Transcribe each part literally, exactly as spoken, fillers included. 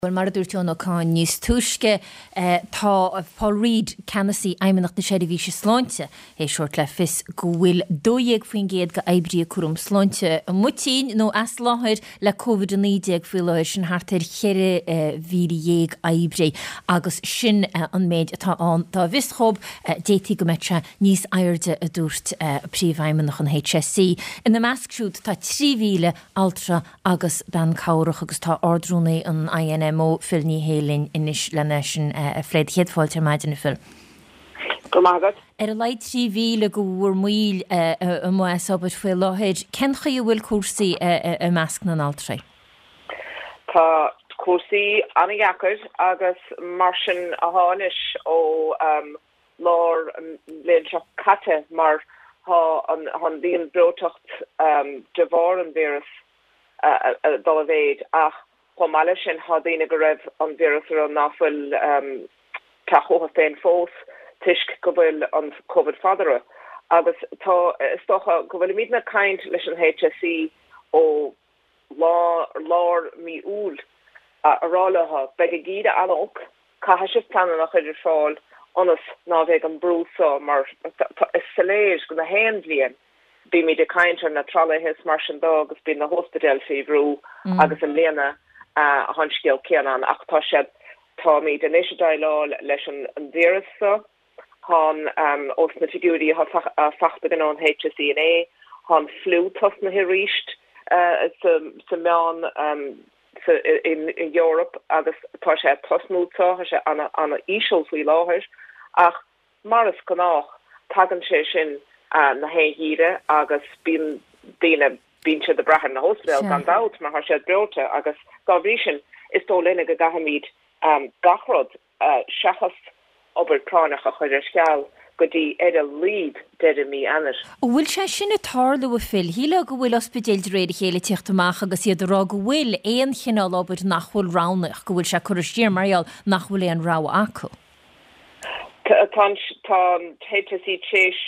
Well mar dúirteón ó cáin níos túisce tá Paul Reid Canasí aimimeach na séidir bhí se sláinte é seoirt le fis go bhfuil dóigh faoin géad go éibrí curum sláinte mutín nó as láthir le COVID nídéag fú leir sin hartar cheire víri dhéag éibrí agus sin an méid atá an tá vischob détí go metre níos airde a dúirt príomhaimeach an H S C. In na meascsúd tá trí mhíle altra agus ben cabhrach agus tá ordrúnaí an I N M mó filní hélinn inis le nesin a fleid héadfáilte maidin fil. Go mágad. Er a leid trí mhíle go bhfuair míl a mó sabbat fuil láthir, cen chu bhfuil cuasaí a measc na altra? Tá cuasaí anna gheacair agus mar sin a tháinis ó lár léon seo caite mar an bhíon brotocht de bhar an víras dul a bhéid ach Pomala sin hadína go raibh an víras ar an náfuil tachocha féin fós tuisc go bhfuil an COVID fadara agus tá stocha go bhfuil míad na caint leis an H S C ó lá lár mí úl arálatha beag a gíide anóg caithe sibh planan nach chuidir fáil anas ná bheith an brúsá mar is saléir go na héan blian bí mi de caintar na tralaithis mar sin dá agus bí na hospital fibrú agus an léana a hanscéal céanan ach tá sé tá mí den éisi dailá leis an víras sa hán os na figúrí ha fachta gan an H S C N A hán flú tos na hiríist sa meán in Europe agus tá sé tosnúta sé anna ísisiúlsí láthir ach maras gannách tagan sé sin na héhíre agus bín dína bín se de brahan na hospital gan dat mar har sé brote agus gavision is tó lenne go gahamid gachrod chachas oberkránach a chuidir scaal go dtí ed a líd de mí anir. Bhfuil sé sinna tarlú a fil, híle go bhfuil ospidéil réidir chéile tíochttamach agus iad rá go bhfuil éon chinál obair nachhfuil ránach go bhfuil se chuirtíir marial nachhfuil éon rá acu. Tá H S C téis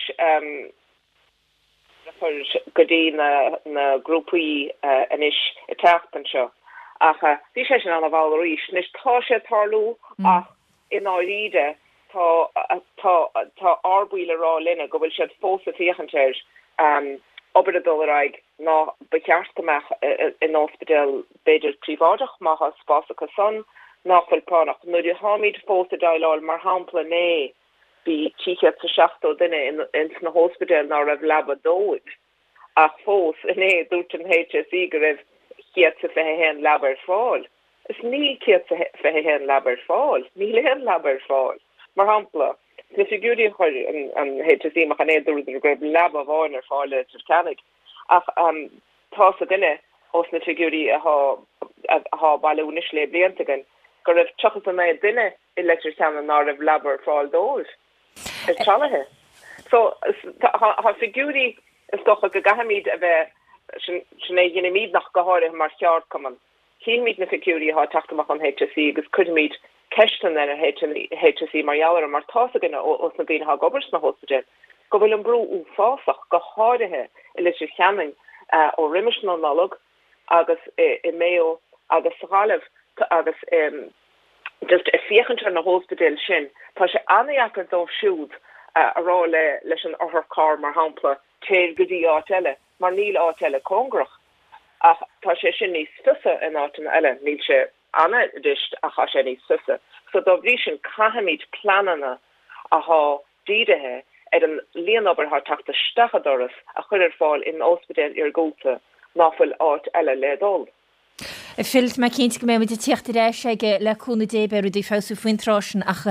godí na na grúpaí inis i teachtan seo ach bhí sé sin an bhá ríis nis tá sé tarlú ach in áide tá tá arbhuiile rá linne go bhfuil siad fósa tíochantéir obair a dulraig ná beceartamach in ospidal beidir privádach má ha spása go son nachfuil pánach nuidir hámid fósa daileáil mar hampla né bí tíchead sa seachtó duine in na hospital ná raibh labba dóid ach fós iné dúirt an H S C go raibh chiad sa fethe hen labbar fáil. Is ní chiad sa fethe hen labbar fáil, ní hen labbar fáil. Mar hampla, na figúrí chuir an H S C mach an é dúirt go raibh labba bháin ar fáil le Titanic ach tá sa duine os na figúrí a há bailúnis le bliantagan go raibh tuchas an é duine i leictir san ná raibh labbar fáil dóid. Is tralathe. So ha figúri is stocha go gahamid a bheith sinné dhéine míad nach goáir mar cheart cuman. Cín míad na figúri ha taachtamach an H S C agus cudmid ceistan ar H S C marheallar mar tása gine os na bhíon ha gobers na hospital. Go bhfuil an brú ú fásach go háirithe i leis cheanning ó riimiis nó nálog agus i méo agus saálah agus just a fiechantar na hospital sin tá sé anachar dó siúd ará le leis an orthar car mar hampla téir godí áile mar níl áile congrach ach tá sé sin níos susa in átain eile níl sé anna dist a cha sé níos susa so do bhrí sin caihamid planana a há díirithe ar an líonobair ha tata stachadoras a chuidir fáil in ospidéal ar gúta náfuil áit eile le dul. Filt me cinint go mé tíochtta réis ige leúna débéir dí fású foinrásin ach